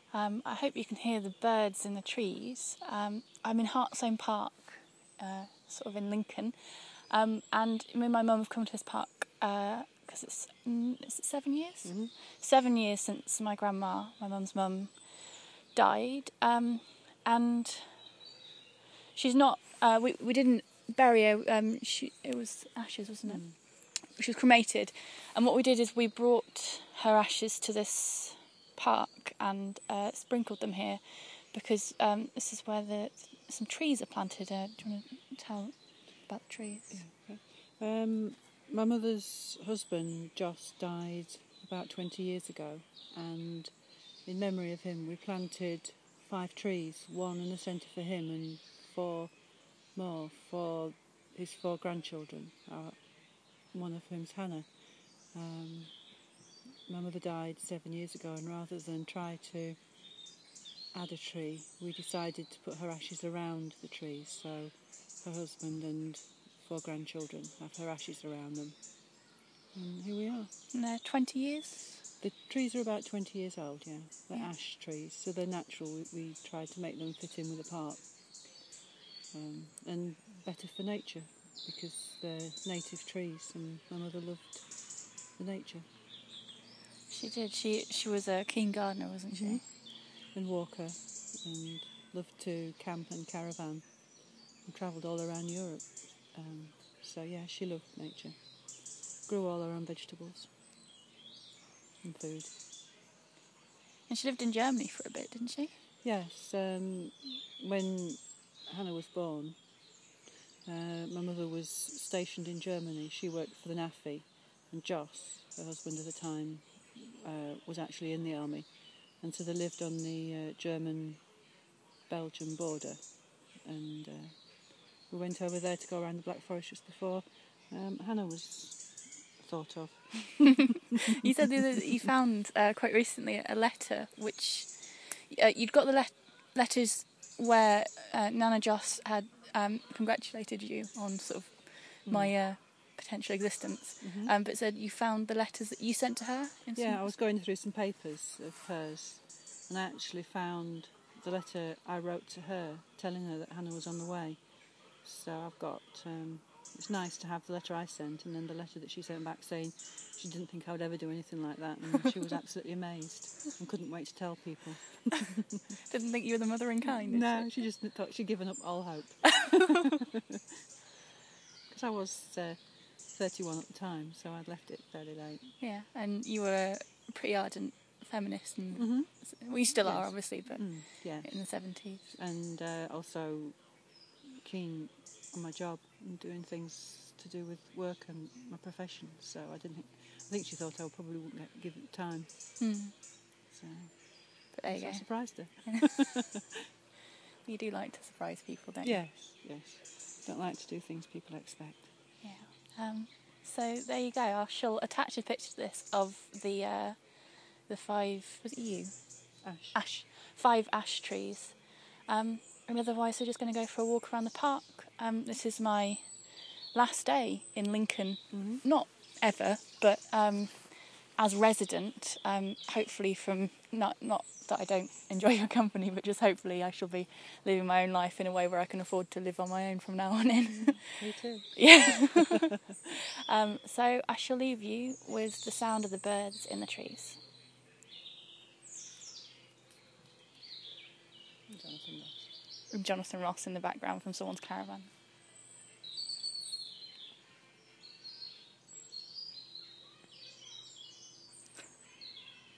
I hope you can hear the birds in the trees. I'm in Hartsome Park, sort of in Lincoln, and me and my mum have come to this park because it's 7 years? Mm-hmm. 7 years since my grandma, my mum's mum, died, and she's not. We didn't bury her. It was ashes, wasn't it? She was cremated, and what we did is we brought her ashes to this park and sprinkled them here because this is where some trees are planted. Do you want to tell about the trees? Yeah. My mother's husband, Joss, died about 20 years ago, and in memory of him we planted 5 trees, one in the centre for him and 4 more for his 4 grandchildren, one of whom's Hannah. My mother died 7 years ago, and rather than try to add a tree, we decided to put her ashes around the trees, so her husband and 4 grandchildren have her ashes around them. And here we are. And they're 20 years? The trees are about 20 years old, yeah. They're ash trees, so they're natural. We tried to make them fit in with the park. And better for nature, because they're native trees, and my mother loved the nature. She did. She was a keen gardener, wasn't she? Mm-hmm. And walker, and loved to camp and caravan, and travelled all around Europe. So yeah, she loved nature. Grew all her own vegetables and food. And she lived in Germany for a bit, didn't she? Yes. When Hannah was born, my mother was stationed in Germany. She worked for the NAFI, and Joss, her husband at the time, was actually in the army, and so they lived on the German-Belgian border, and we went over there to go around the Black Forest just before Hannah was thought of. You said that you found quite recently a letter which you'd got the letters where Nana Joss had congratulated you on sort of my potential existence, but said you found the letters that you sent to her. Yeah, I was going through some papers of hers, and I actually found the letter I wrote to her telling her that Hannah was on the way. So I've got, it's nice to have the letter I sent and then the letter that she sent back saying she didn't think I would ever do anything like that, and she was absolutely amazed and couldn't wait to tell people. Didn't think you were the mother in kind, did No, she just thought she'd given up all hope. Because I was 31 at the time, so I'd left it fairly late. Yeah, and you were a pretty ardent feminist, and well, you still are, obviously, but in the 70s. And also keen on my job and doing things to do with work and my profession. So I think she thought I probably wouldn't give it time. So, but there you go. I surprised her. You do like to surprise people, don't you? Yes. Don't like to do things people expect. Yeah. So there you go. I shall attach a picture to this of the 5. Was it you? Ash. 5 ash trees. And otherwise, we're just going to go for a walk around the park. This is my last day in Lincoln. Not ever, but as resident. Hopefully, from not that I don't enjoy your company, but just hopefully I shall be living my own life in a way where I can afford to live on my own from now on in. Me too. Yeah. So I shall leave you with the sound of the birds in the trees. Jonathan Ross in the background from someone's caravan.